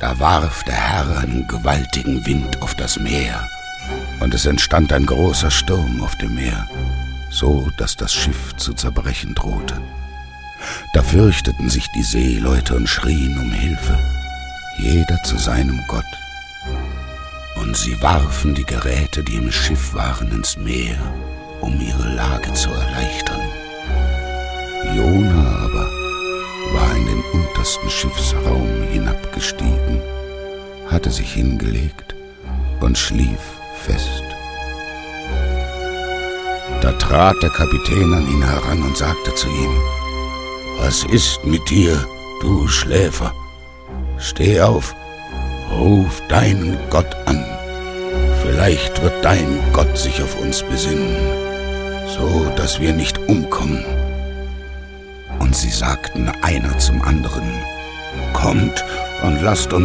Da warf der Herr einen gewaltigen Wind auf das Meer, und es entstand ein großer Sturm auf dem Meer, so dass das Schiff zu zerbrechen drohte. Da fürchteten sich die Seeleute und schrien um Hilfe, jeder zu seinem Gott. Und sie warfen die Geräte, die im Schiff waren, ins Meer, um ihre Lage zu erleichtern. Jona aber war in den untersten Schiffsraum hinabgestiegen, hatte sich hingelegt und schlief fest. Da trat der Kapitän an ihn heran und sagte zu ihm: »Was ist mit dir, du Schläfer? Steh auf, ruf deinen Gott an. Vielleicht wird dein Gott sich auf uns besinnen, so dass wir nicht umkommen.« Und sie sagten einer zum anderen: »Kommt und lasst uns